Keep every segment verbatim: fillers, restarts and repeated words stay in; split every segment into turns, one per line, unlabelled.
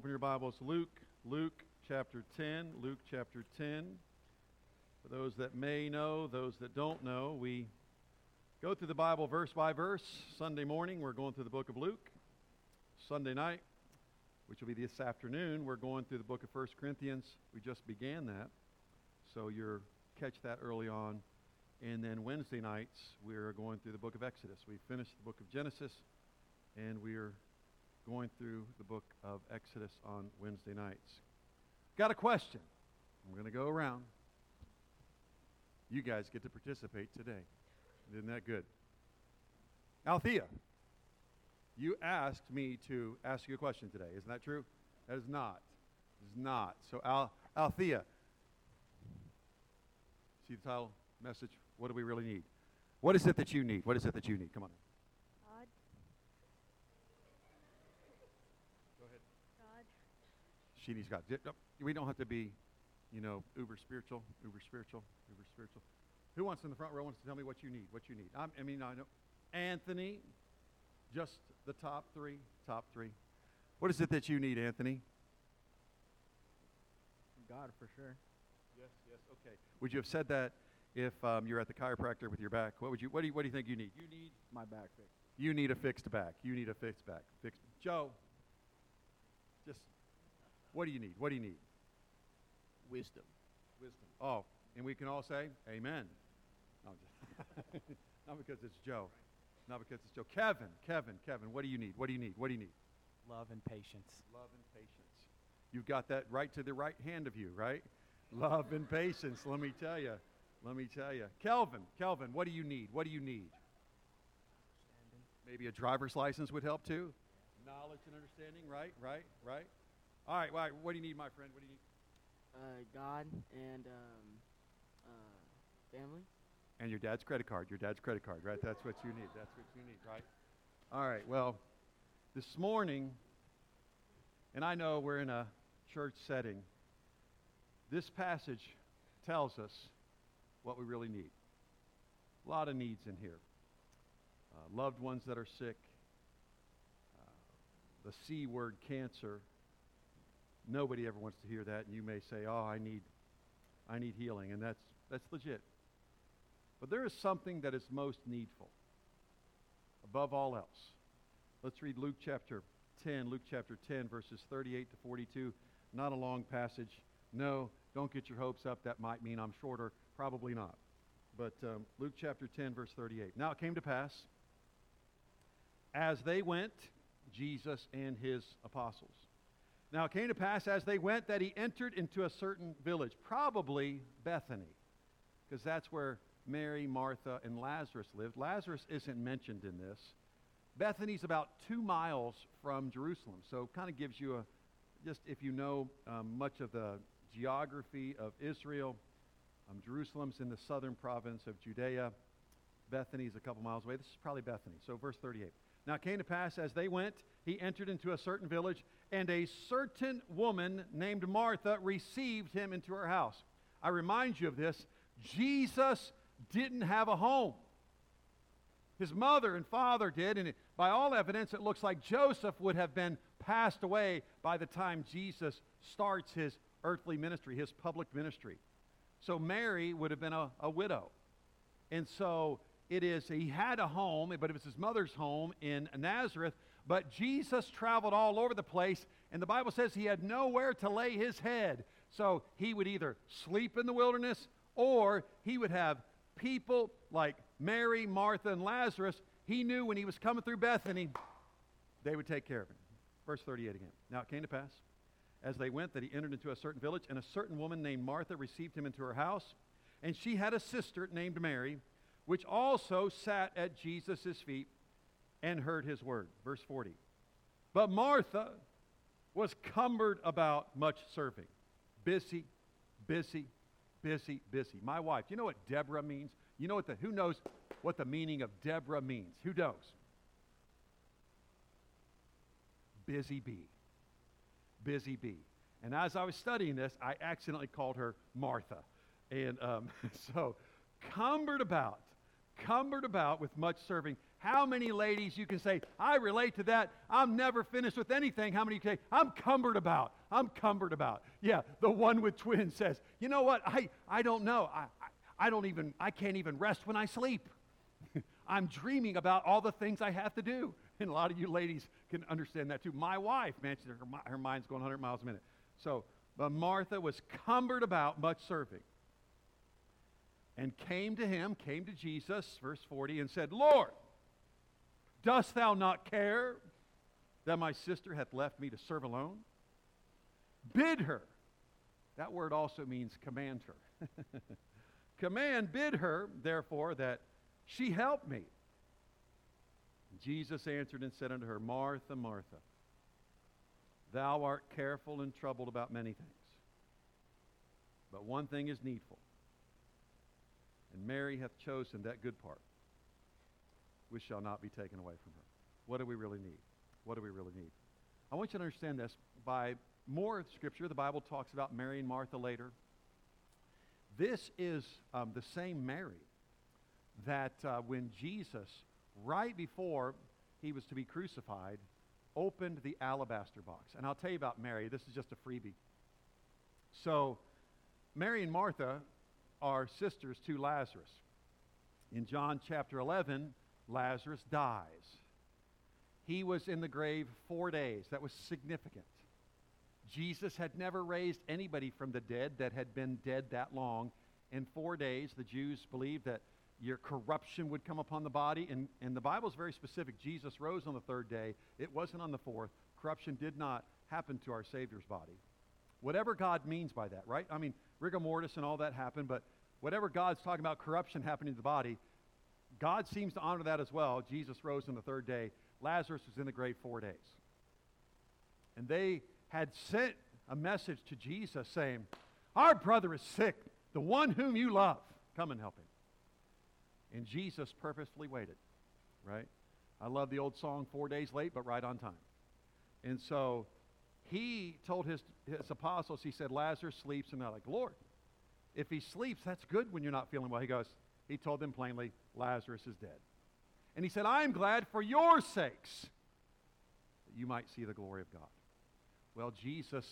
your Bibles, Luke, Luke chapter ten, Luke chapter ten. For those that may know, those that don't know, we go through the Bible verse by verse. Sunday morning, we're going through the book of Luke. Sunday night, which will be this afternoon, we're going through the book of First Corinthians. We just began that, so you'll catch that early on. And then Wednesday nights, we're going through the book of Exodus. We finished the book of Genesis, and we're going through the book of Exodus on Wednesday nights. Got a question. I'm going to go around. You guys get to participate today. Isn't that good? Althea, you asked me to ask you a question today. Isn't that true? That is not. It is not. So, Al- Althea, see the title, message, what do we really need? What is it that you need? What is it that you need? Come on.
God.
Go ahead.
God.
She needs God. We don't have to be, you know, uber spiritual, uber spiritual, uber spiritual. Who wants in the front row wants to tell me what you need? What you need? I'm, I mean, I know. Anthony, just the top three, top three. What is it that you need, Anthony?
God, for sure.
Yes, yes, okay. Would you have said that if um, you're at the chiropractor with your back? What would you? What do you? What do you think you need? You need
My back fixed.
You need a fixed back. You need a fixed back. Fixed. Joe, just what do you need? What do you need?
Wisdom.
Wisdom. Oh, and we can all say amen. No, just not because it's Joe. Not because it's Joe. Kevin, Kevin, Kevin, what do you need? What do you need? What do you need?
Love and patience.
Love and patience. You've got that right to the right hand of you, right? Love and patience, let me tell you. Let me tell you. Kelvin, Kelvin, what do you need? What do you need? Maybe a driver's license would help too. Knowledge and understanding, right, right, right. All right, well, what do you need, my friend? What do you need?
Uh, God and um, uh, family.
And your dad's credit card. Your dad's credit card, right? That's what you need. That's what you need, right? All right, well, this morning, and I know we're in a church setting, this passage tells us what we really need. A lot of needs in here. Uh, loved ones that are sick. Uh, the C word, cancer. Nobody ever wants to hear that, and you may say, oh, I need, I need healing, and that's, that's legit. But there is something that is most needful, above all else. Let's read Luke chapter ten, Luke chapter ten, verses thirty-eight to forty-two. Not a long passage. No, don't get your hopes up. That might mean I'm shorter. Probably not. But um, Luke chapter ten, verse thirty-eight. Now it came to pass, as they went, Jesus and his apostles. Now it came to pass as they went that he entered into a certain village, probably Bethany, because that's where Mary, Martha, and Lazarus lived. Lazarus isn't mentioned in this. Bethany's about two miles from Jerusalem, so kind of gives you a, just if you know um, much of the geography of Israel, um, Jerusalem's in the southern province of Judea. Bethany's a couple miles away. This is probably Bethany. So verse thirty-eight. Now it came to pass as they went, he entered into a certain village, and a certain woman named Martha received him into her house. I remind you of this. Jesus didn't have a home. His mother and father did, and it, by all evidence, it looks like Joseph would have been passed away by the time Jesus starts his earthly ministry, his public ministry. So Mary would have been a, a widow. And so it is, he had a home, but it was his mother's home in Nazareth, but Jesus traveled all over the place, and the Bible says he had nowhere to lay his head. So he would either sleep in the wilderness, or he would have people like Mary, Martha, and Lazarus. He knew when he was coming through Bethany, they would take care of him. Verse thirty-eight again. Now it came to pass, as they went, that he entered into a certain village, and a certain woman named Martha received him into her house. And she had a sister named Mary, which also sat at Jesus' feet and heard his word. Verse forty. But Martha was cumbered about much serving. Busy, busy, busy, busy. My wife, you know what Deborah means? You know what the, who knows what the meaning of Deborah means? Who knows? Busy bee. Busy bee. And as I was studying this, I accidentally called her Martha. And um, so, cumbered about, cumbered about with much serving. How many ladies you can say, I relate to that. I'm never finished with anything. How many you say, I'm cumbered about. I'm cumbered about. Yeah, the one with twins says, you know what? I, I don't know. I, I, I don't even, I can't even rest when I sleep. I'm dreaming about all the things I have to do. And a lot of you ladies can understand that too. My wife, man, she, her, her mind's going one hundred miles a minute. So, but Martha was cumbered about much serving. And came to him, came to Jesus, verse forty, and said, Lord, dost thou not care that my sister hath left me to serve alone? Bid her. That word also means command her. Command, bid her, therefore, that she help me. Jesus answered and said unto her, Martha, Martha, thou art careful and troubled about many things. But one thing is needful. And Mary hath chosen that good part, which shall not be taken away from her. What do we really need? What do we really need? I want you to understand this. By more Scripture, the Bible talks about Mary and Martha later. This is um, the same Mary that uh, when Jesus, right before he was to be crucified, opened the alabaster box. And I'll tell you about Mary. This is just a freebie. So, Mary and Martha are sisters to Lazarus. In John chapter eleven, Lazarus dies. He was in the grave four days. That was significant. Jesus had never raised anybody from the dead that had been dead that long. In four days, the Jews believed that your corruption would come upon the body. And, and the Bible is very specific. Jesus rose on the third day. It wasn't on the fourth. Corruption did not happen to our Savior's body. Whatever God means by that, right? I mean, rigor mortis and all that happened, but whatever God's talking about corruption happening to the body, God seems to honor that as well. Jesus rose on the third day. Lazarus was in the grave four days. And they had sent a message to Jesus saying, our brother is sick, the one whom you love. Come and help him. And Jesus purposefully waited, right? I love the old song, four days late, but right on time. And so he told his, his apostles, he said, Lazarus sleeps. And they're like, Lord, if he sleeps, that's good when you're not feeling well. He goes, he told them plainly, Lazarus is dead. And he said, I'm glad for your sakes that you might see the glory of God. Well, Jesus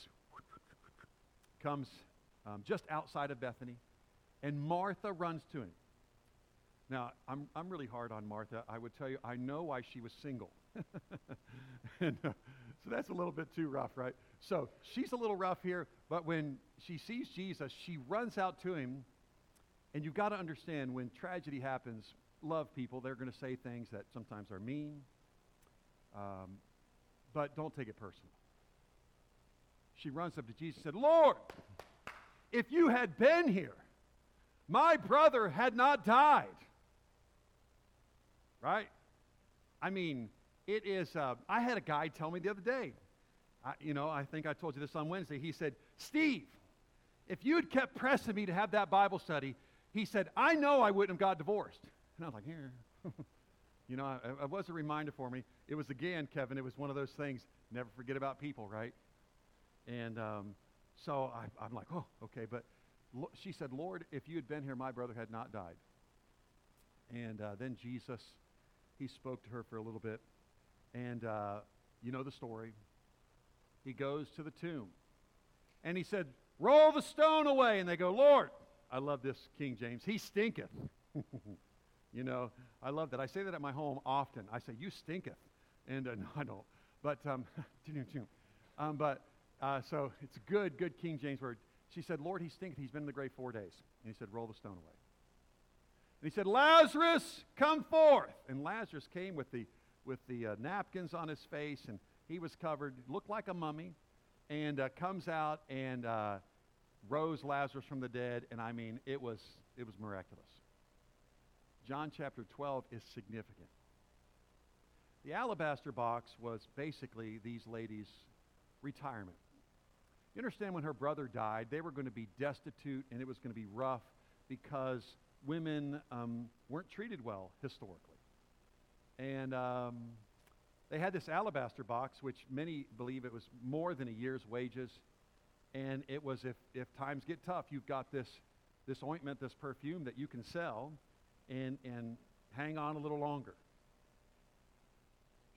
comes um, just outside of Bethany, and Martha runs to him. Now, I'm, I'm really hard on Martha. I would tell you, I know why she was single. and, uh, so that's a little bit too rough, right? So she's a little rough here, but when she sees Jesus, she runs out to him. And you've got to understand, when tragedy happens, love people. They're going to say things that sometimes are mean, um, but don't take it personal. She runs up to Jesus and said, Lord, if you had been here, my brother had not died. Right? I mean, it is, uh, I had a guy tell me the other day, I, you know, I think I told you this on Wednesday. He said, Steve, if you had kept pressing me to have that Bible study, he said, I know I wouldn't have got divorced. And I was like, here. you know, it was a reminder for me. It was, again, Kevin, it was one of those things, never forget about people, right? And um, so I, I'm like, oh, okay. But lo- she said, Lord, if you had been here, my brother had not died. And uh, then Jesus, he spoke to her for a little bit. And uh, you know the story. He goes to the tomb. And he said, roll the stone away. And they go, Lord, I love this King James, he stinketh. You know, I love that. I say that at my home often. I say, you stinketh. And uh, no, I don't. But, um, um, but uh, so it's a good, good King James word. She said, Lord, he stinketh. He's been in the grave four days. And he said, roll the stone away. And he said, Lazarus, come forth. And Lazarus came with the with the uh, napkins on his face, and he was covered, looked like a mummy, and uh, comes out and uh, rose Lazarus from the dead. And I mean, it was it was miraculous. John chapter twelve is significant. The alabaster box was basically these ladies' retirement. You understand, when her brother died, they were going to be destitute, and it was going to be rough because women um, weren't treated well historically. And um, they had this alabaster box, which many believe it was more than a year's wages. And it was, if, if times get tough, you've got this, this ointment, this perfume that you can sell and, and hang on a little longer.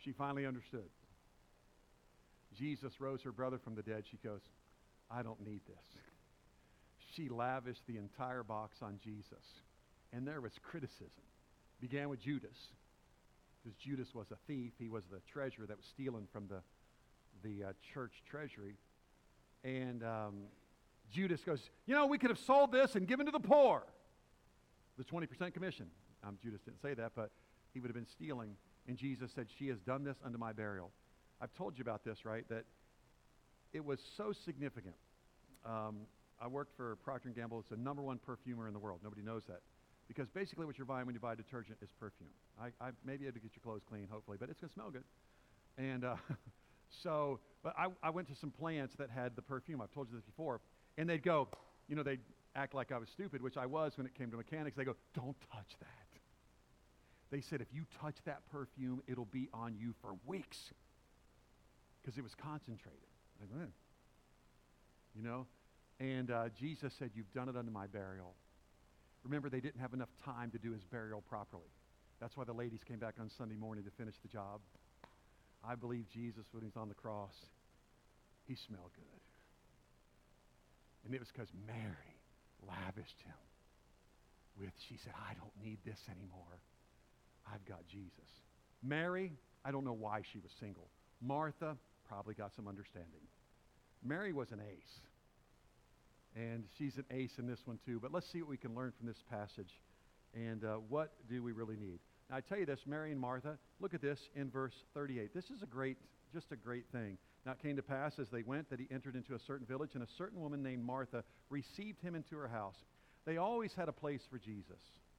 She finally understood. Jesus rose her brother from the dead. She goes, I don't need this. She lavished the entire box on Jesus. And there was criticism. Began with Judas, because Judas was a thief. He was the treasurer that was stealing from the, the uh, church treasury. And um, Judas goes, you know, we could have sold this and given to the poor. The twenty percent commission. Um, Judas didn't say that, but he would have been stealing. And Jesus said, she has done this unto my burial. I've told you about this, right? That it was so significant. Um, I worked for Procter and Gamble. It's the number one perfumer in the world. Nobody knows that. Because basically what you're buying when you buy detergent is perfume. I, I may be able to get your clothes clean, hopefully, but it's going to smell good. And uh, so, but I, I went to some plants that had the perfume. I've told you this before. And they'd go, you know, they'd act like I was stupid, which I was when it came to mechanics. They go, don't touch that. They said, if you touch that perfume, it'll be on you for weeks. Because it was concentrated. I go, eh. You know? And uh, Jesus said, you've done it unto my burial. Remember, they didn't have enough time to do his burial properly. That's why the ladies came back on Sunday morning to finish the job. I believe Jesus, when he was on the cross, he smelled good. And it was because Mary lavished him with, she said, I don't need this anymore. I've got Jesus. Mary, I don't know why she was single. Martha probably got some understanding. Mary was an ace. And she's an ace in this one too. But let's see what we can learn from this passage. And uh, what do we really need? Now, I tell you this, Mary and Martha, look at this in verse thirty-eight. This is a great, just a great thing. Now, it came to pass as they went that he entered into a certain village, and a certain woman named Martha received him into her house. They always had a place for Jesus.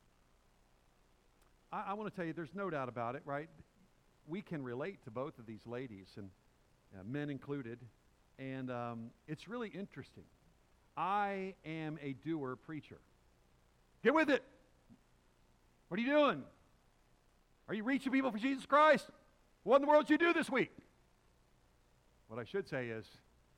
I, I want to tell you, there's no doubt about it, right? We can relate to both of these ladies, and uh, men included. And um, it's really interesting. I am a doer preacher. Get with it. What are you doing? Are you reaching people for Jesus Christ? What in the world did you do this week? What I should say is,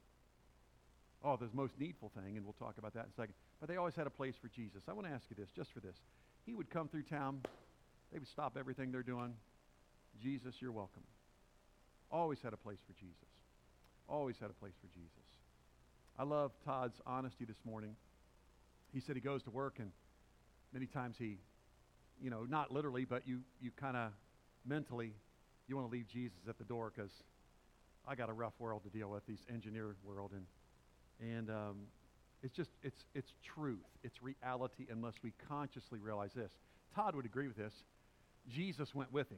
oh, the most needful thing, and we'll talk about that in a second, but they always had a place for Jesus. I want to ask you this, just for this. He would come through town. They would stop everything they're doing. Jesus, you're welcome. Always had a place for Jesus. Always had a place for Jesus. I love Todd's honesty this morning. He said he goes to work, and many times he, you know, not literally, but you, you kind of mentally, you want to leave Jesus at the door because I got a rough world to deal with, these engineer world, and and um, it's just, it's it's truth. It's reality unless we consciously realize this. Todd would agree with this. Jesus went with him.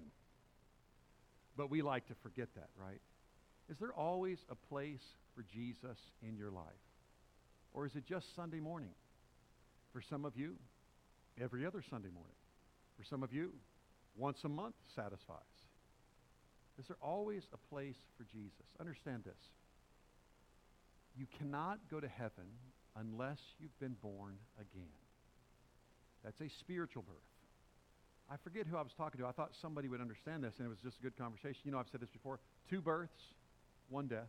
But we like to forget that, right? Is there always a place for Jesus in your life? Or is it just Sunday morning? For some of you, every other Sunday morning. For some of you, once a month satisfies. Is there always a place for Jesus? Understand this. You cannot go to heaven unless you've been born again. That's a spiritual birth. I forget who I was talking to. I thought somebody would understand this, and it was just a good conversation. You know, I've said this before. Two births, one death.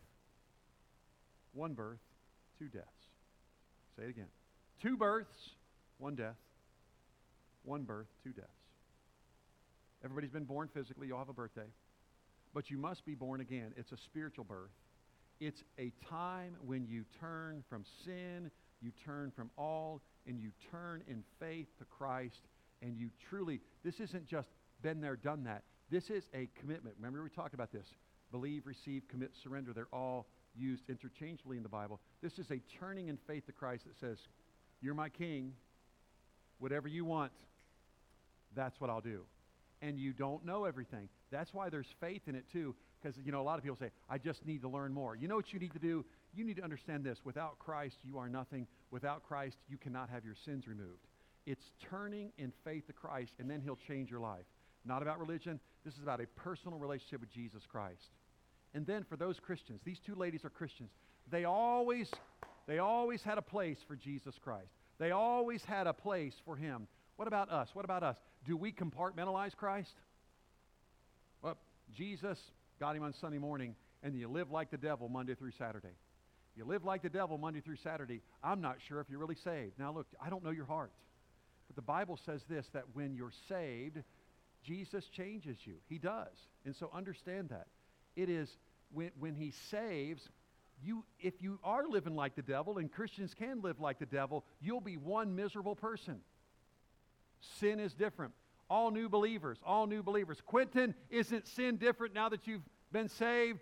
One birth, two deaths. Say it again. Two births, one death. One birth, two deaths. Everybody's been born physically. You all have a birthday. But you must be born again. It's a spiritual birth. It's a time when you turn from sin, you turn from all, and you turn in faith to Christ. And you truly, this isn't just been there, done that. This is a commitment. Remember we talked about this. Believe, receive, commit, surrender. They're all used interchangeably in the Bible. This is a turning in faith to Christ that says, you're my king. Whatever you want, that's what I'll do. And you don't know everything. That's why there's faith in it too. Because, you know, a lot of people say, I just need to learn more. You know what you need to do? You need to understand this. Without Christ, you are nothing. Without Christ, you cannot have your sins removed. It's turning in faith to Christ, and then he'll change your life. Not about religion. This is about a personal relationship with Jesus Christ. And then for those Christians, these two ladies are Christians. They always, they always had a place for Jesus Christ. They always had a place for him. What about us? What about us? Do we compartmentalize Christ? Well, Jesus got him on Sunday morning, and you live like the devil Monday through Saturday. You live like the devil Monday through Saturday. I'm not sure if you're really saved. Now look, I don't know your heart. But the Bible says this, that when you're saved, Jesus changes you. He does. And so understand that. It is when, when he saves, you, if you are living like the devil, and Christians can live like the devil, you'll be one miserable person. Sin is different. All new believers, all new believers. Quentin, isn't sin different now that you've been saved?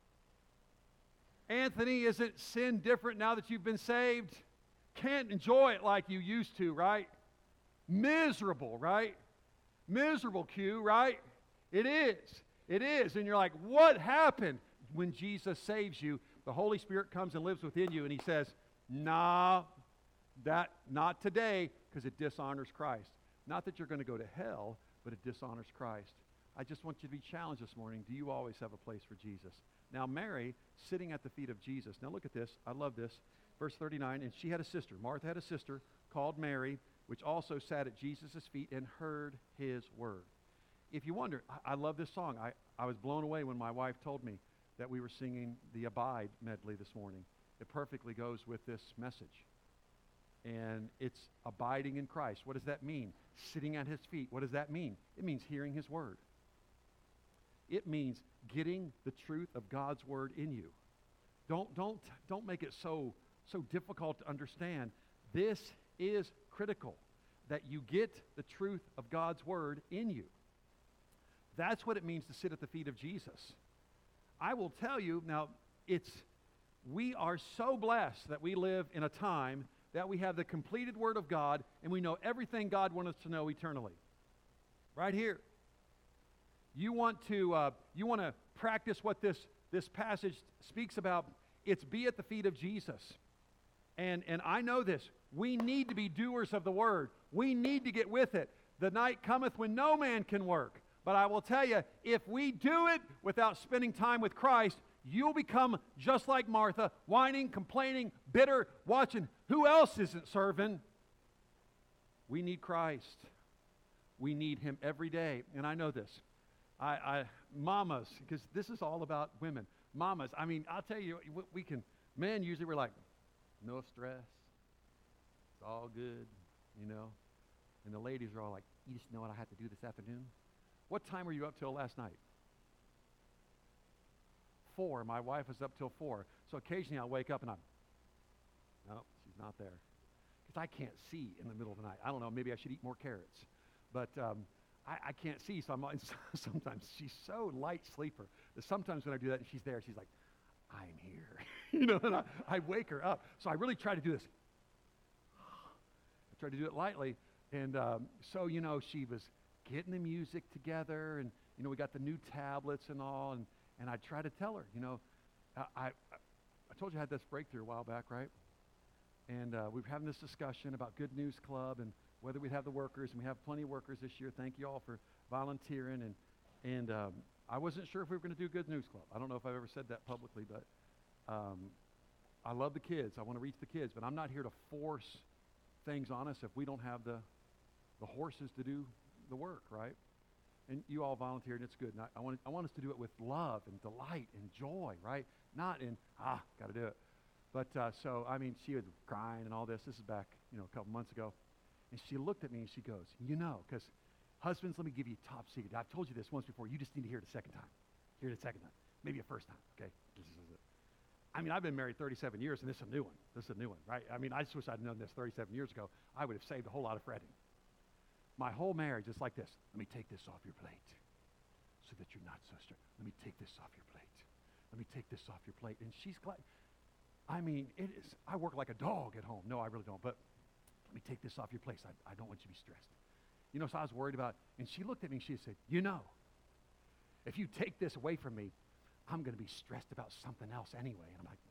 Anthony, isn't sin different now that you've been saved? Can't enjoy it like you used to, right? Miserable, right? Miserable, Q, right? It is. It is. And you're like, what happened? When Jesus saves you, the Holy Spirit comes and lives within you, and he says, nah, that not today, because it dishonors Christ. Not that you're going to go to hell, but it dishonors Christ. I just want you to be challenged this morning. Do you always have a place for Jesus? Now, Mary, sitting at the feet of Jesus. Now, look at this. I love this. Verse thirty-nine, and she had a sister. Martha had a sister called Mary, which also sat at Jesus' feet and heard his word. If you wonder, I, I love this song. I, I was blown away when my wife told me that we were singing the Abide medley this morning. It perfectly goes with this message. And it's abiding in Christ. What does that mean? Sitting at his feet. What does that mean? It means hearing his word. It means getting the truth of God's word in you. Don't, don't, don't make it so, so difficult to understand. This is critical, that you get the truth of God's word in you. That's what it means to sit at the feet of Jesus. I will tell you, now, it's, we are so blessed that we live in a time that we have the completed Word of God, and we know everything God wants us to know eternally. Right here. You want to, uh, you want to practice what this, this passage speaks about. It's be at the feet of Jesus. And, and I know this. We need to be doers of the Word. We need to get with it. The night cometh when no man can work. But I will tell you, if we do it without spending time with Christ, you'll become just like Martha, whining, complaining, bitter, watching. Who else isn't serving? We need Christ. We need him every day. And I know this. I, I mamas, because this is all about women. Mamas, I mean, I'll tell you, we can, men usually we're like, no stress. It's all good, you know. And the ladies are all like, you just know what I have to do this afternoon? What time were you up till last night? Four. My wife was up till four. So occasionally I'll wake up and I'm, no, she's not there. Because I can't see in the middle of the night. I don't know, maybe I should eat more carrots. But um, I, I can't see, so I'm like, sometimes she's so light sleeper that sometimes when I do that and she's there, she's like, I'm here. you know, and I, I wake her up. So I really try to do this. I try to do it lightly. And um, so, you know, she was getting the music together, and, you know, we got the new tablets and all, and, and I try to tell her, you know, I, I, I told you I had this breakthrough a while back, right? And uh, we were having this discussion about Good News Club and whether we'd have the workers, and we have plenty of workers this year. Thank you all for volunteering. And, and um, I wasn't sure if we were going to do Good News Club. I don't know if I've ever said that publicly, but um, I love the kids. I want to reach the kids, but I'm not here to force things on us if we don't have the, the horses to do the work, right? And you all volunteered, and it's good. And I, I, want, I want us to do it with love and delight and joy, right? Not in, ah, got to do it. But uh, so, I mean, she was crying and all this. This is back, you know, a couple months ago. And she looked at me and she goes, you know, because husbands, let me give you a top secret. I've told you this once before. You just need to hear it a second time. Hear it a second time. Maybe a first time, okay? This is it. I mean, I've been married thirty-seven years, and this is a new one. This is a new one, right? I mean, I just wish I'd known this thirty-seven years ago. I would have saved a whole lot of fretting. My whole marriage is like this. Let me take this off your plate so that you're not so stressed. Let me take this off your plate. Let me take this off your plate. And she's glad. I mean, it is. I work like a dog at home. No, I really don't. But let me take this off your plate. I, I don't want you to be stressed. You know, so I was worried about, and she looked at me and she said, you know, if you take this away from me, I'm going to be stressed about something else anyway. And I'm like,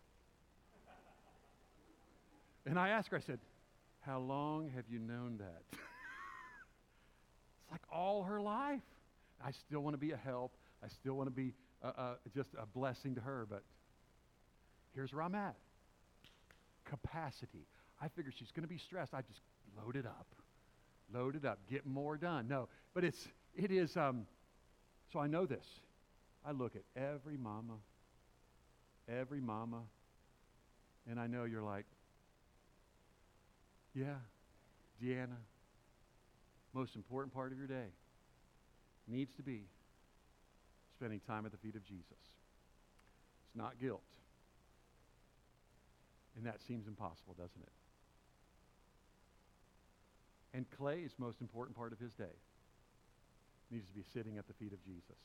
and I asked her, I said, how long have you known that? It's like all her life. I still want to be a help. I still want to be uh, uh, just a blessing to her. But here's where I'm at. Capacity. I figured she's going to be stressed. I just load it up. Load it up. Get more done. No, but it's, it is, um, so I know this. I look at every mama, every mama, and I know you're like, yeah, Deanna, most important part of your day needs to be spending time at the feet of Jesus. It's not guilt. And that seems impossible, doesn't it? And Clay is the most important part of his day. Needs to be sitting at the feet of Jesus.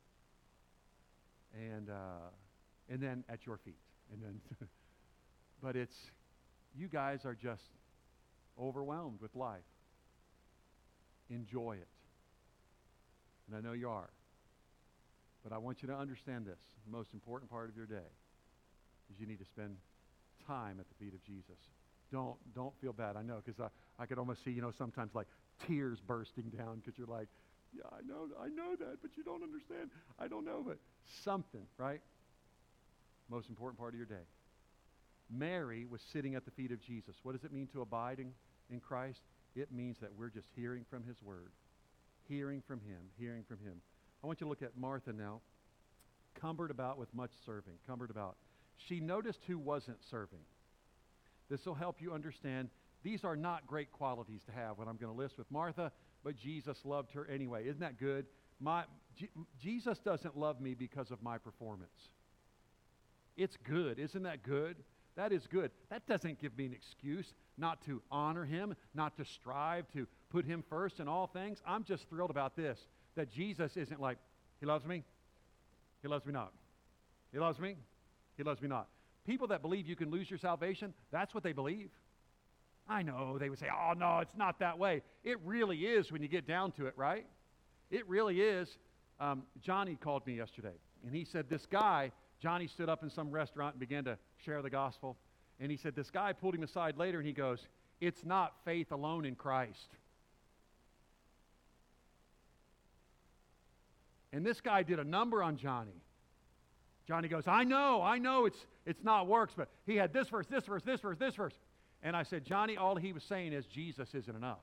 And uh, and then at your feet. And then but it's, you guys are just overwhelmed with life. Enjoy it. And I know you are. But I want you to understand this. The most important part of your day is you need to spend time at the feet of Jesus. Don't don't feel bad. I know, because I, I could almost see, you know, sometimes like tears bursting down because you're like, yeah, I know, I know that, but you don't understand. I don't know, but something, right? Most important part of your day. Mary was sitting at the feet of Jesus. What does it mean to abide in, in Christ? It means that we're just hearing from his word. Hearing from him, hearing from him. I want you to look at Martha now. Cumbered about with much serving. Cumbered about. She noticed who wasn't serving. This will help you understand these are not great qualities to have, what I'm going to list with Martha, but Jesus loved her anyway. Isn't that good? My, G- Jesus doesn't love me because of my performance. It's good. Isn't that good? That is good. That doesn't give me an excuse not to honor him, not to strive to put him first in all things. I'm just thrilled about this, that Jesus isn't like, he loves me, he loves me not. He loves me, he loves me not. People that believe you can lose your salvation, that's what they believe. I know, they would say, oh, no, it's not that way. It really is when you get down to it, right? It really is. Um, Johnny called me yesterday, and he said this guy, Johnny stood up in some restaurant and began to share the gospel, and he said this guy pulled him aside later, and he goes, it's not faith alone in Christ. And this guy did a number on Johnny. Johnny goes, I know, I know it's it's not works, but he had this verse, this verse, this verse, this verse. And I said, Johnny, all he was saying is Jesus isn't enough.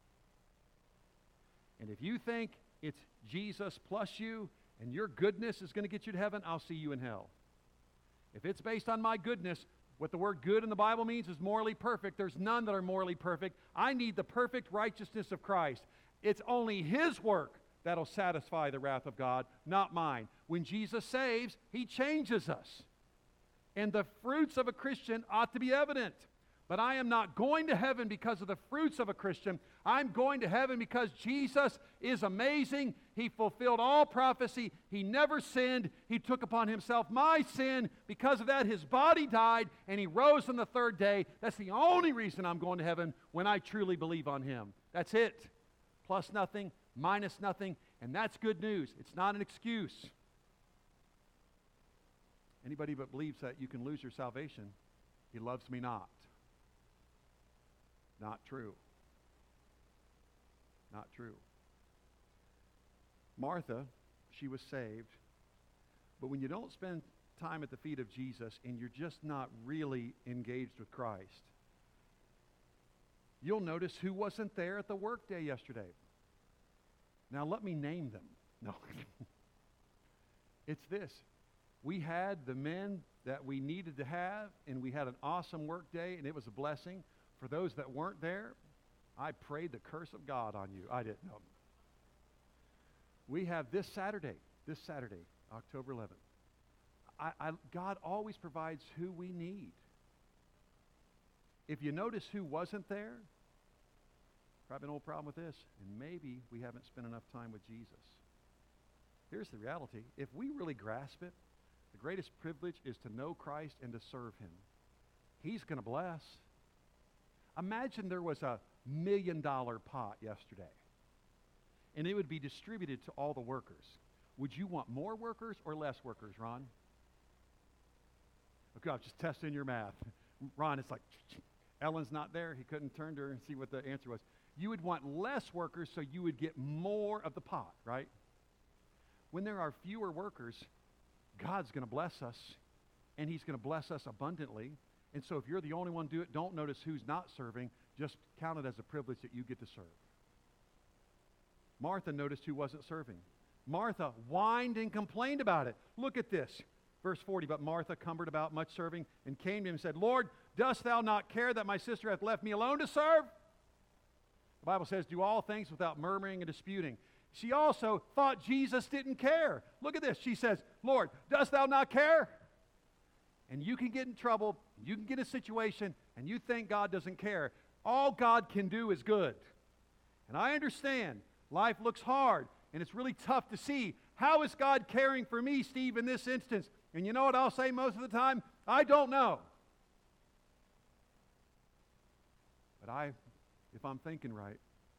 And if you think it's Jesus plus you and your goodness is going to get you to heaven, I'll see you in hell. If it's based on my goodness, what the word good in the Bible means is morally perfect. There's none that are morally perfect. I need the perfect righteousness of Christ. It's only his work that'll satisfy the wrath of God, not mine. When Jesus saves, he changes us. And the fruits of a Christian ought to be evident. But I am not going to heaven because of the fruits of a Christian. I'm going to heaven because Jesus is amazing. He fulfilled all prophecy. He never sinned. He took upon himself my sin. Because of that, his body died, and he rose on the third day. That's the only reason I'm going to heaven, when I truly believe on him. That's it. Plus nothing, minus nothing, and that's good news. It's not an excuse. Anybody but believes that you can lose your salvation, he loves me not. Not true. Not true. Martha, she was saved, but when you don't spend time at the feet of Jesus and you're just not really engaged with Christ, you'll notice who wasn't there at the workday yesterday. Now let me name them. No. It's this. We had the men that we needed to have, and we had an awesome work day, and it was a blessing. For those that weren't there, I prayed the curse of God on you. I didn't know. We have this Saturday, this Saturday, October eleventh. I, I, God always provides who we need. If you notice who wasn't there, probably an old problem with this, and maybe we haven't spent enough time with Jesus. Here's the reality. If we really grasp it, the greatest privilege is to know Christ and to serve him. He's going to bless. Imagine there was a million dollar pot yesterday, and it would be distributed to all the workers. Would you want more workers or less workers, Ron? Okay, I'm just testing your math. Ron, it's like, Ellen's not there. He couldn't turn to her and see what the answer was. You would want less workers so you would get more of the pot, right? When there are fewer workers, God's going to bless us, and he's going to bless us abundantly. And so if you're the only one to do it, don't notice who's not serving. Just count it as a privilege that you get to serve. Martha noticed who wasn't serving. Martha whined and complained about it. Look at this. Verse forty, but Martha cumbered about much serving and came to him and said, Lord, dost thou not care that my sister hath left me alone to serve? The Bible says, do all things without murmuring and disputing. She also thought Jesus didn't care. Look at this. She says, Lord, dost thou not care? And you can get in trouble, you can get in a situation, and you think God doesn't care. All God can do is good. And I understand life looks hard, and it's really tough to see. How is God caring for me, Steve, in this instance? And you know what I'll say most of the time? I don't know. But I, if I'm thinking right,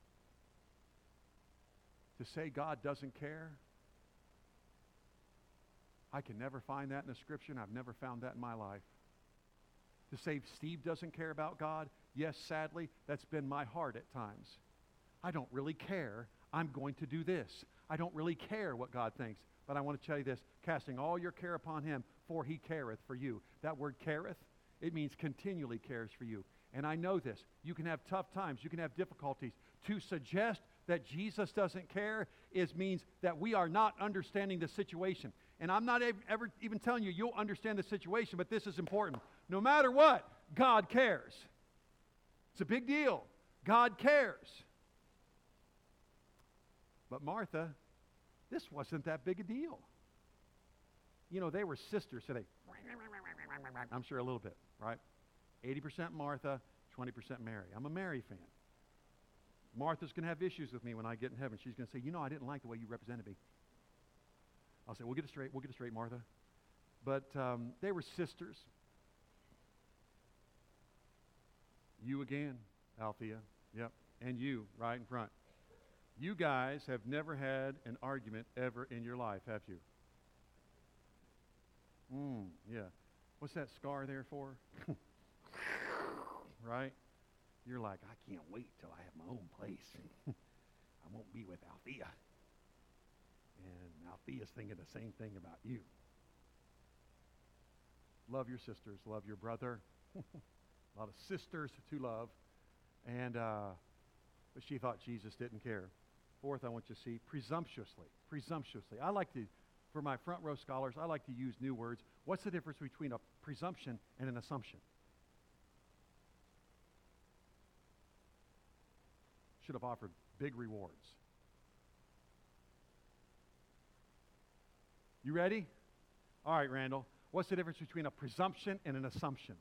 to say God doesn't care, I can never find that in the Scripture, and I've never found that in my life. To say Steve doesn't care about God, yes, sadly, that's been my heart at times. I don't really care. I'm going to do this. I don't really care what God thinks. But I want to tell you this, casting all your care upon him, for he careth for you. That word careth, it means continually cares for you. And I know this. You can have tough times. You can have difficulties. To suggest that Jesus doesn't care is means that we are not understanding the situation. And I'm not ev- ever even telling you you'll understand the situation, but this is important. No matter what, God cares. It's a big deal. God cares. But Martha, this wasn't that big a deal. You know, they were sisters, so they, I'm sure a little bit, right? eighty percent Martha, twenty percent Mary. I'm a Mary fan. Martha's going to have issues with me when I get in heaven. She's going to say, you know, I didn't like the way you represented me. I'll say, we'll get it straight. We'll get it straight, Martha. But um, they were sisters. You again, Althea. Yep. And you, right in front. You guys have never had an argument ever in your life, have you? Mm, yeah. What's that scar there for? Right? You're like, I can't wait till I have my own place. I won't be with Althea. And Althea's thinking the same thing about you. Love your sisters. Love your brother. A lot of sisters to love. And, uh, but she thought Jesus didn't care. Fourth, I want you to see presumptuously. Presumptuously. I like to, for my front row scholars, I like to use new words. What's the difference between a presumption and an assumption? Should have offered big rewards. You ready? All right, Randall. What's the difference between a presumption and an assumption?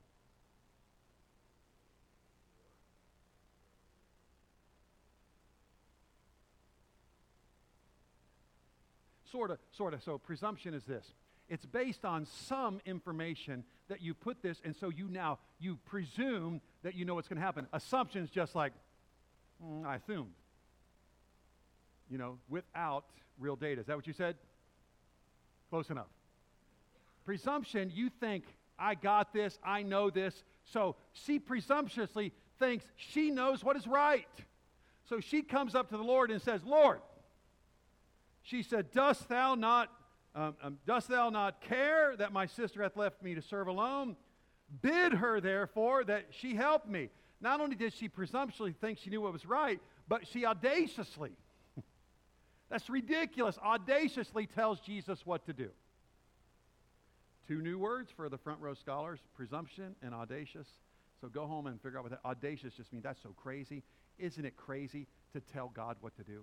Sort of, sort of. So presumption is this. It's based on some information that you put this, and so you now, you presume that you know what's going to happen. Assumption is just like, mm, I assumed. You know, without real data. Is that what you said? Close enough. Presumption, you think, I got this, I know this. So she presumptuously thinks she knows what is right. So she comes up to the Lord and says, Lord, she said, dost thou not, um, um, dost thou not care that my sister hath left me to serve alone? Bid her, therefore, that she help me. Not only did she presumptuously think she knew what was right, but she audaciously, that's ridiculous, audaciously tells Jesus what to do. Two new words for the front row scholars, presumption and audacious. So go home and figure out what that audacious just means. That's so crazy. Isn't it crazy to tell God what to do?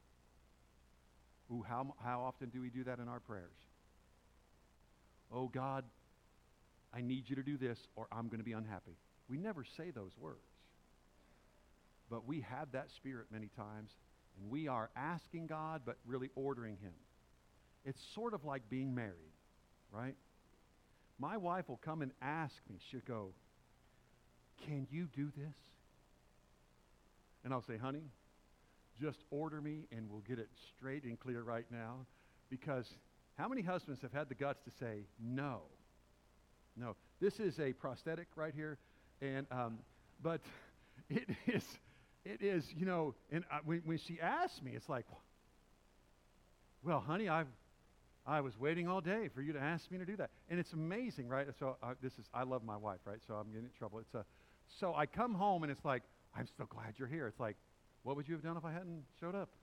Ooh, how, how often do we do that in our prayers? Oh, God, I need you to do this or I'm going to be unhappy. We never say those words. But we have that spirit many times, and we are asking God but really ordering him. It's sort of like being married, right? My wife will come and ask me, she'll go, can you do this? And I'll say, honey, just order me and we'll get it straight and clear right now. Because how many husbands have had the guts to say, no? No. This is a prosthetic right here. And, um, but it is, it is, you know, and I, when, when she asked me, it's like, well, honey, I've, I was waiting all day for you to ask me to do that. And it's amazing, right? So uh, this is, I love my wife, right? So I'm getting in trouble. It's a, so I come home and it's like, I'm so glad you're here. It's like, what would you have done if I hadn't showed up?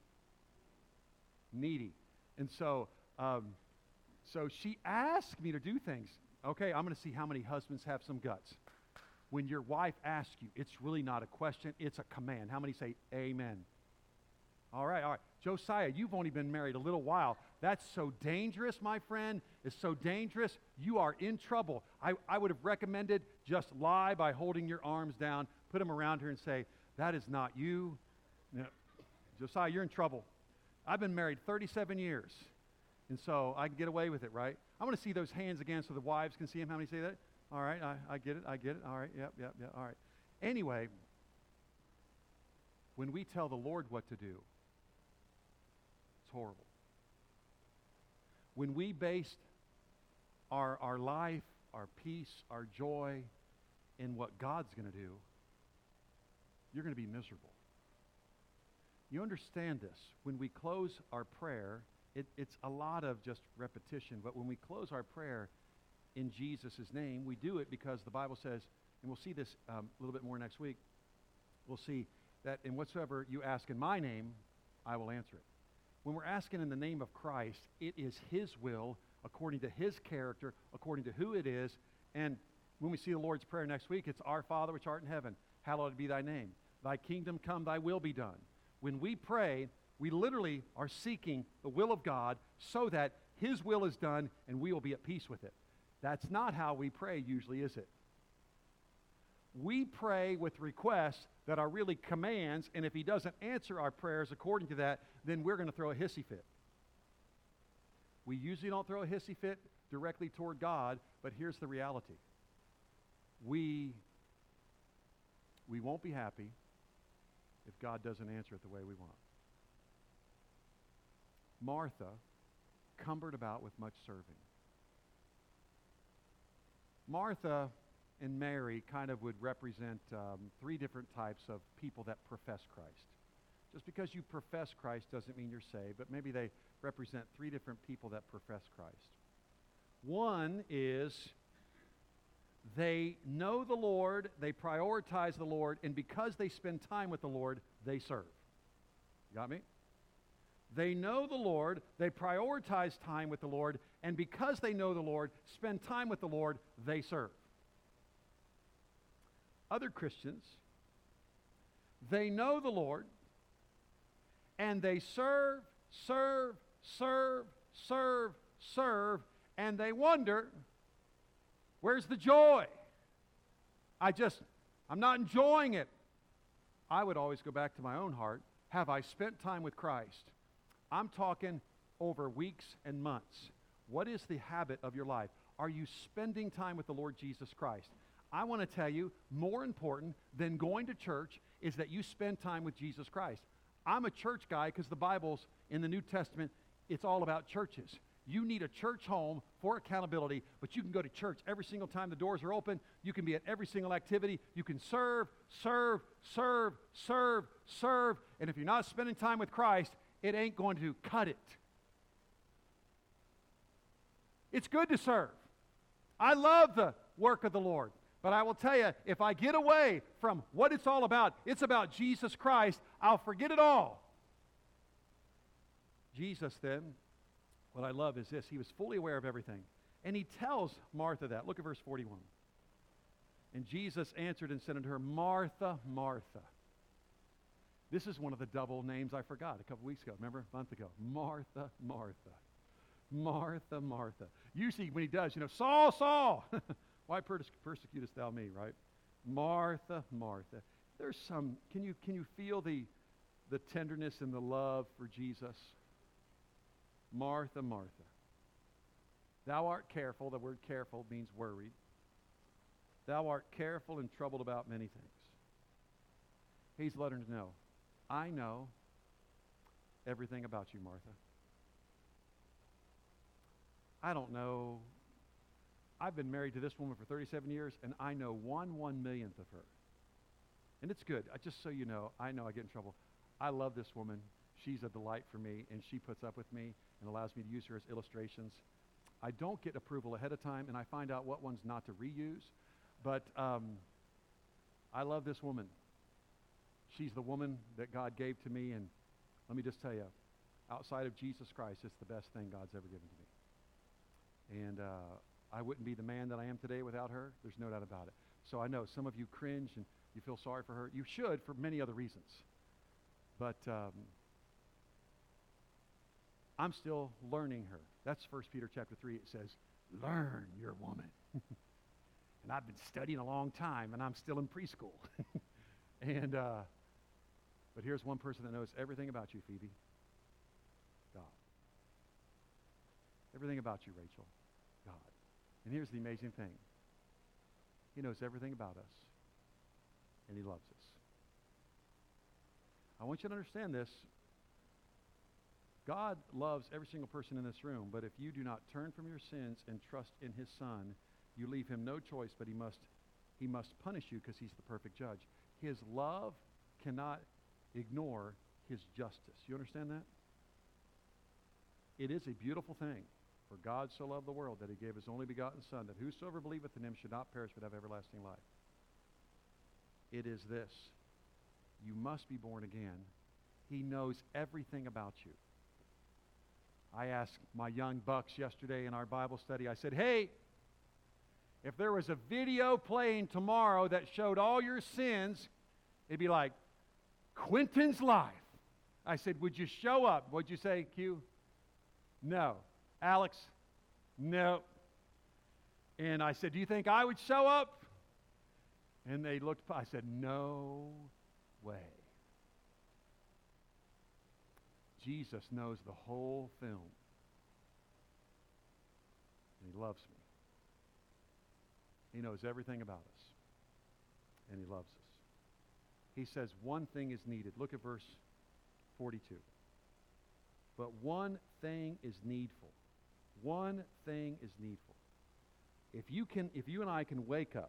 Needy. And so, um, so she asked me to do things. Okay, I'm going to see how many husbands have some guts. When your wife asks you, it's really not a question, it's a command. How many say amen? All right, all right. Josiah, you've only been married a little while. That's so dangerous, my friend. It's so dangerous. You are in trouble. I, I would have recommended just lie by holding your arms down, put them around her and say, that is not you. No. Josiah, you're in trouble. I've been married thirty-seven years, and so I can get away with it, right? I want to see those hands again so the wives can see them. How many say that? All right, I, I get it, I get it. All right, yep, yep, yep, all right. Anyway, when we tell the Lord what to do, it's horrible. When we based our, our life, our peace, our joy in what God's going to do, you're going to be miserable. You understand this. When we close our prayer, it, it's a lot of just repetition, but when we close our prayer in Jesus' name, we do it because the Bible says, and we'll see this um, a little bit more next week, we'll see that in whatsoever you ask in my name, I will answer it. When we're asking in the name of Christ, it is His will, according to His character, according to who it is, and when we see the Lord's Prayer next week, it's Our Father which art in heaven, hallowed be thy name. Thy kingdom come, thy will be done. When we pray, we literally are seeking the will of God so that His will is done and we will be at peace with it. That's not how we pray usually, is it? We pray with requests that are really commands, and if He doesn't answer our prayers according to that, then we're going to throw a hissy fit. We usually don't throw a hissy fit directly toward God, but here's the reality. We, we won't be happy if God doesn't answer it the way we want. Martha cumbered about with much serving. Martha and Mary kind of would represent um, three different types of people that profess Christ. Just because you profess Christ doesn't mean you're saved, but maybe they represent three different people that profess Christ. One is they know the Lord, they prioritize the Lord, and because they spend time with the Lord, they serve. Got me? They know the Lord, they prioritize time with the Lord, and because they know the Lord, spend time with the Lord, they serve. Other Christians, they know the Lord, and they serve, serve, serve, serve, serve, and they wonder, where's the joy? I just, I'm not enjoying it. I would always go back to my own heart. Have I spent time with Christ? I'm talking over weeks and months. What is the habit of your life? Are you spending time with the Lord Jesus Christ? I want to tell you, more important than going to church is that you spend time with Jesus Christ. I'm a church guy because the Bible's in the New Testament, it's all about churches. You need a church home for accountability, but you can go to church every single time the doors are open. You can be at every single activity. You can serve, serve, serve, serve, serve. And if you're not spending time with Christ, it ain't going to cut it. It's good to serve. I love the work of the Lord. But I will tell you, if I get away from what it's all about, it's about Jesus Christ, I'll forget it all. Jesus then, what I love is this. He was fully aware of everything. And He tells Martha that. Look at verse forty-one. And Jesus answered and said unto her, Martha, Martha. This is one of the double names I forgot a couple weeks ago. Remember? A month ago. Martha, Martha. Martha, Martha. Usually when He does, you know, Saul, Saul. Why persecutest thou me, right? Martha, Martha. There's some, can you, can you feel the, the tenderness and the love for Jesus? Martha, Martha. Thou art careful. The word careful means worried. Thou art careful and troubled about many things. He's letting her know, I know everything about you, Martha. I don't know. I've been married to this woman for thirty-seven years, and I know one one millionth of her. And it's good. I, just so you know, I know I get in trouble. I love this woman. She's a delight for me, and she puts up with me and allows me to use her as illustrations. I don't get approval ahead of time, and I find out what ones not to reuse. But um, I love this woman. She's the woman that God gave to me, and let me just tell you, outside of Jesus Christ, it's the best thing God's ever given to me. And uh, I wouldn't be the man that I am today without her. There's no doubt about it. So I know some of you cringe and you feel sorry for her. You should for many other reasons. But um, I'm still learning her. That's First Peter chapter three. It says, learn your woman. And I've been studying a long time, and I'm still in preschool. and, uh, but here's one person that knows everything about you, Phoebe. God. Everything about you, Rachel. God. And here's the amazing thing. He knows everything about us, and he loves us. I want you to understand this. God loves every single person in this room, but if you do not turn from your sins and trust in his Son, you leave him no choice, but he must, he must punish you because he's the perfect judge. His love cannot ignore his justice. You understand that? It is a beautiful thing. For God so loved the world that he gave his only begotten Son, that whosoever believeth in him should not perish but have everlasting life. It is this. You must be born again. He knows everything about you. I asked my young bucks yesterday in our Bible study, I said, hey, if there was a video playing tomorrow that showed all your sins, it'd be like Quentin's life. I said, would you show up? What'd you say, Q? No. Alex? No. And I said, do you think I would show up? And they looked, I said, no way. Jesus knows the whole film. And he loves me. He knows everything about us. And he loves us. He says one thing is needed. Look at verse forty-two. But one thing is needful. One thing is needful. If you can, if you and I can wake up,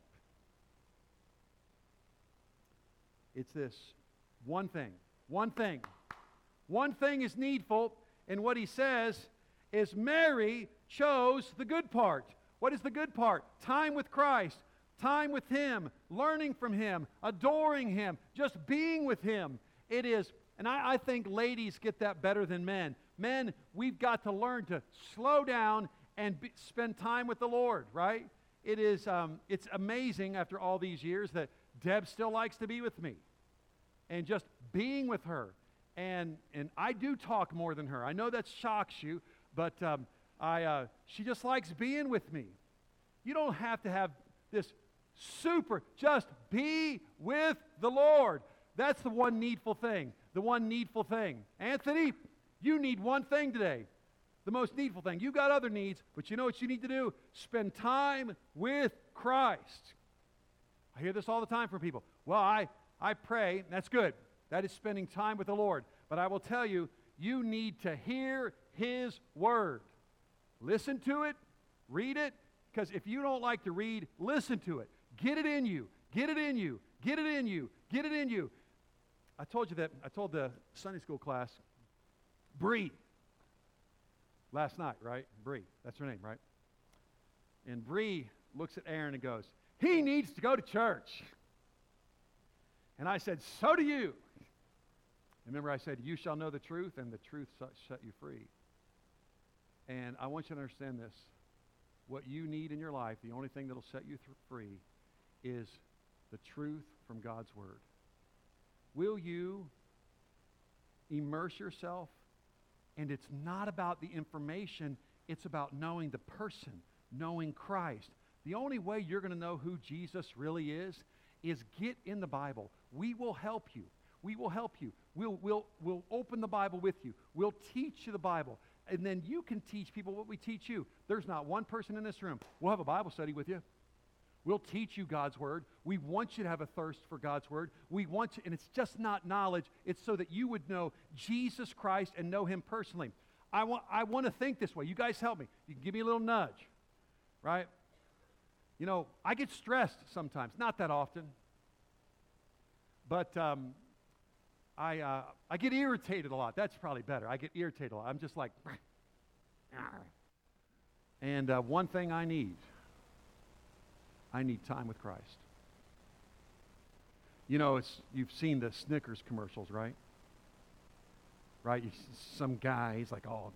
it's this one thing. One thing. One thing is needful, and what he says is Mary chose the good part. What is the good part? Time with Christ, time with him, learning from him, adoring him, just being with him. It is, and I, I think ladies get that better than men. Men, we've got to learn to slow down and be, spend time with the Lord, right? It is, um, it's amazing after all these years that Deb still likes to be with me. And just being with her. And and I do talk more than her. I know that shocks you, but um, I uh, she just likes being with me. You don't have to have this super, just be with the Lord. That's the one needful thing. The one needful thing. Anthony, you need one thing today. The most needful thing. You got other needs, but you know what you need to do? Spend time with Christ. I hear this all the time from people. Well, I, I pray, that's good. That is spending time with the Lord. But I will tell you, you need to hear his word. Listen to it, read it, because if you don't like to read, listen to it. Get it in you, get it in you, get it in you, get it in you. I told you that, I told the Sunday school class, Bree, last night, right? Bree, that's her name, right? And Bree looks at Aaron and goes, he needs to go to church. And I said, so do you. Remember I said, you shall know the truth, and the truth shall set you free. And I want you to understand this. What you need in your life, the only thing that will set you th- free, is the truth from God's Word. Will you immerse yourself? And it's not about the information, it's about knowing the person, knowing Christ. The only way you're going to know who Jesus really is, is get in the Bible. We will help you. We will help you. We'll, we'll, we'll open the Bible with you. We'll teach you the Bible. And then you can teach people what we teach you. There's not one person in this room. We'll have a Bible study with you. We'll teach you God's Word. We want you to have a thirst for God's Word. We want you, and it's just not knowledge. It's so that you would know Jesus Christ and know him personally. I want, I want to think this way. You guys help me. You can give me a little nudge, right? You know, I get stressed sometimes. Not that often. But um, I, uh, I get irritated a lot. That's probably better. I get irritated a lot. I'm just like, and uh, one thing I need, I need time with Christ. You know, it's you've seen the Snickers commercials, right? Right? You, some guy, he's like, oh,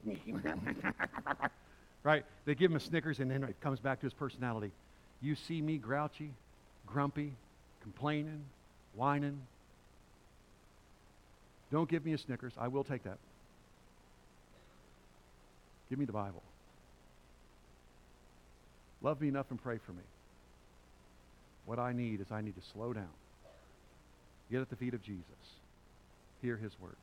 right? They give him a Snickers, and then it comes back to his personality. You see me grouchy, grumpy, complaining, whining. Don't give me a Snickers. I will take that. Give me the Bible. Love me enough and pray for me. What I need is I need to slow down. Get at the feet of Jesus. Hear his word.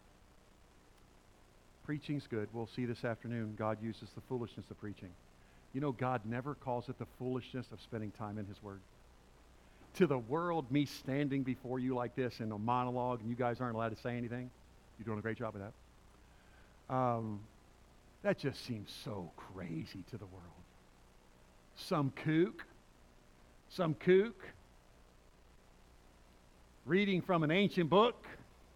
Preaching's good. We'll see this afternoon God uses the foolishness of preaching. You know, God never calls it the foolishness of spending time in his word. To the world, me standing before you like this in a monologue and you guys aren't allowed to say anything, you're doing a great job of that. Um, that just seems so crazy to the world. Some kook, some kook, reading from an ancient book,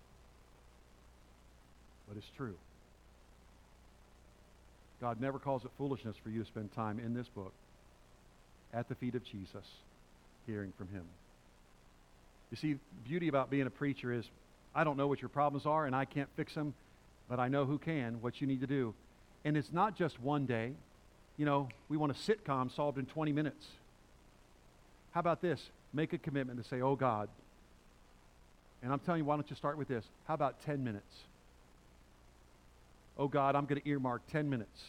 but it's true. God never calls it foolishness for you to spend time in this book at the feet of Jesus, hearing from him. You see, the beauty about being a preacher is I don't know what your problems are and I can't fix them, but I know who can, what you need to do. And it's not just one day. You know, we want a sitcom solved in twenty minutes. How about this? Make a commitment to say, oh God. And I'm telling you, why don't you start with this? How about ten minutes? Oh God, I'm going to earmark ten minutes.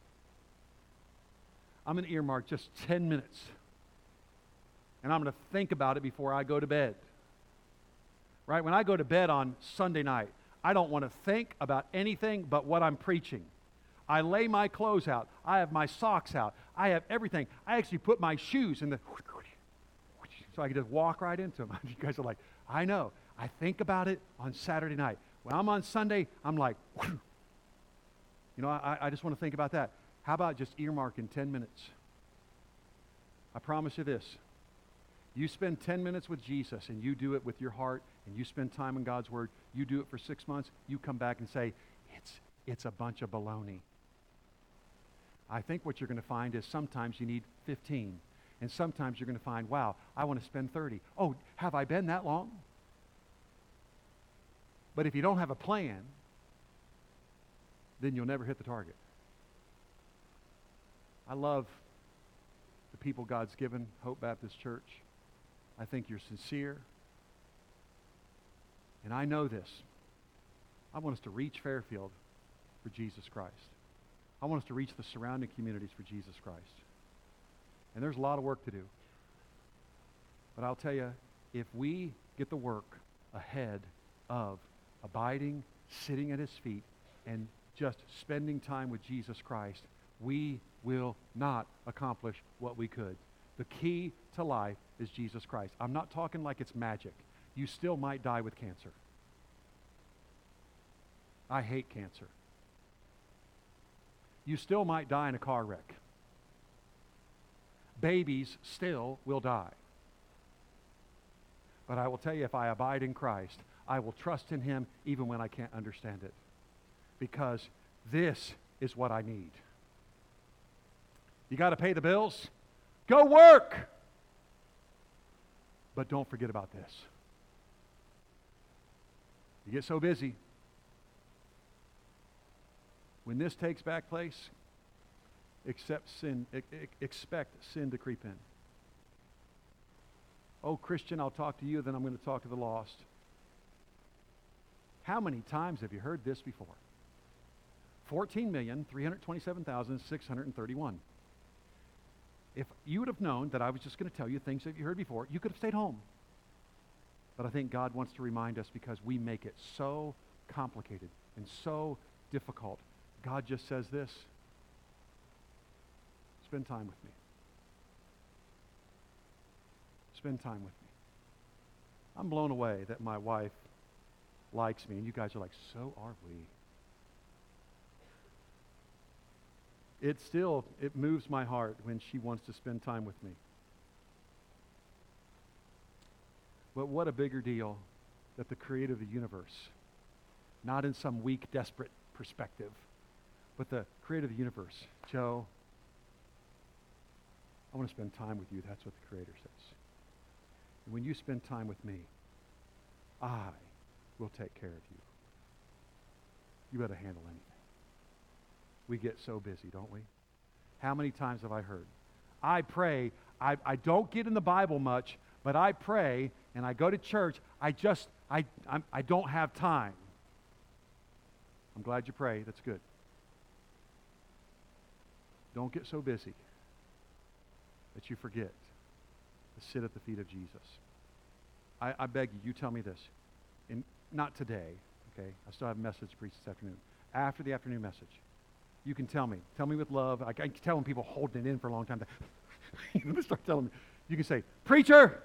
I'm going to earmark just ten minutes. And I'm going to think about it before I go to bed. Right? When I go to bed on Sunday night, I don't want to think about anything but what I'm preaching. I lay my clothes out. I have my socks out. I have everything. I actually put my shoes in the... so I can just walk right into them. You guys are like, I know. I think about it on Saturday night. When I'm on Sunday, I'm like... You know, I, I just want to think about that. How about just earmarking ten minutes? I promise you this. You spend ten minutes with Jesus and you do it with your heart and you spend time in God's Word, you do it for six months, you come back and say, it's, it's a bunch of baloney. I think what you're going to find is sometimes you need fifteen. And sometimes you're going to find, wow, I want to spend thirty. Oh, have I been that long? But if you don't have a plan, then you'll never hit the target. I love the people God's given Hope Baptist Church. I think you're sincere. And I know this. I want us to reach Fairfield for Jesus Christ. I want us to reach the surrounding communities for Jesus Christ. And there's a lot of work to do. But I'll tell you, if we get the work ahead of abiding, sitting at his feet, and just spending time with Jesus Christ, we will not accomplish what we could. The key to life is Jesus Christ. I'm not talking like it's magic. You still might die with cancer. I hate cancer. You still might die in a car wreck. Babies still will die. But I will tell you, if I abide in Christ, I will trust in him even when I can't understand it. Because this is what I need. You got to pay the bills? Go work! But don't forget about this. You get so busy. When this takes back place, accept sin, e- e- expect sin to creep in. Oh, Christian, I'll talk to you, then I'm going to talk to the lost. How many times have you heard this before? fourteen million, three hundred twenty-seven thousand, six hundred thirty-one. If you would have known that I was just going to tell you things that you heard before, you could have stayed home. But I think God wants to remind us because we make it so complicated and so difficult. God just says this: spend time with me. Spend time with me. I'm blown away that my wife likes me, and you guys are like, so are we. It still, it moves my heart when she wants to spend time with me. But what a bigger deal that the creator of the universe, not in some weak, desperate perspective, but the creator of the universe, Joe, I want to spend time with you. That's what the creator says. And when you spend time with me, I will take care of you. You better handle anything. We get so busy, don't we? How many times have I heard? I pray, I, I don't get in the Bible much, but I pray and I go to church, I just, I, I'm, I don't have time. I'm glad you pray, that's good. Don't get so busy that you forget to sit at the feet of Jesus. I, I beg you, you tell me this. In, not today, okay? I still have a message to preach this afternoon. After the afternoon message, you can tell me. Tell me with love. I, I can tell when people holding it in for a long time. They start telling me. You can say, preacher,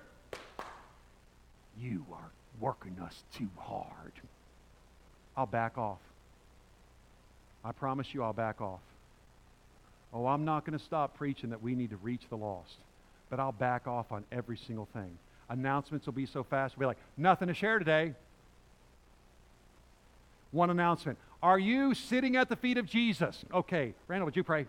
you are working us too hard. I'll back off. I promise you I'll back off. Oh, I'm not going to stop preaching that we need to reach the lost. But I'll back off on every single thing. Announcements will be so fast. We'll be like, nothing to share today. One announcement. Are you sitting at the feet of Jesus? Okay. Randall, would you pray?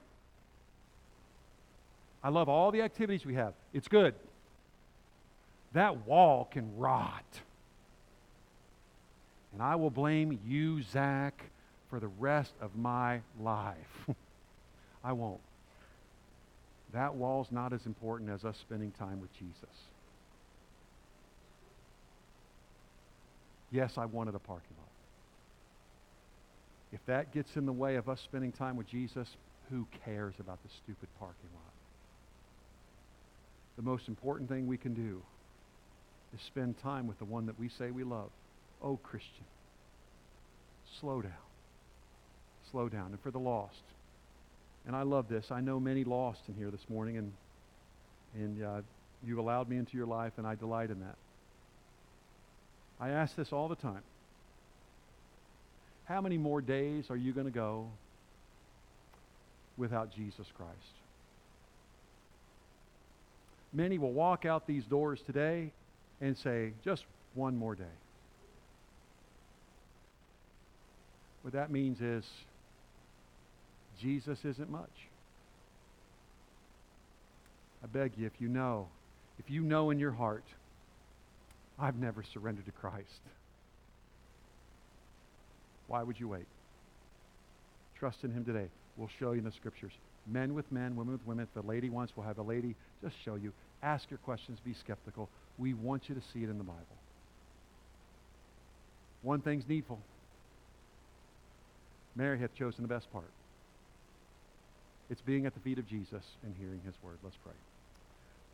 I love all the activities we have. It's good. That wall can rot. And I will blame you, Zach, for the rest of my life. I won't. That wall's not as important as us spending time with Jesus. Yes, I wanted a parking lot. If that gets in the way of us spending time with Jesus, who cares about the stupid parking lot? The most important thing we can do is spend time with the one that we say we love. Oh, Christian, slow down. Slow down. And for the lost, and I love this. I know many lost in here this morning, and and uh, you've allowed me into your life, and I delight in that. I ask this all the time. How many more days are you going to go without Jesus Christ? Many will walk out these doors today and say, just one more day. What that means is, Jesus isn't much. I beg you, if you know, if you know in your heart, I've never surrendered to Christ, why would you wait? Trust in Him today. We'll show you in the Scriptures. Men with men, women with women. If the lady wants, we'll have a lady just show you. Ask your questions. Be skeptical. We want you to see it in the Bible. One thing's needful. Mary hath chosen the best part. It's being at the feet of Jesus and hearing His word. Let's pray.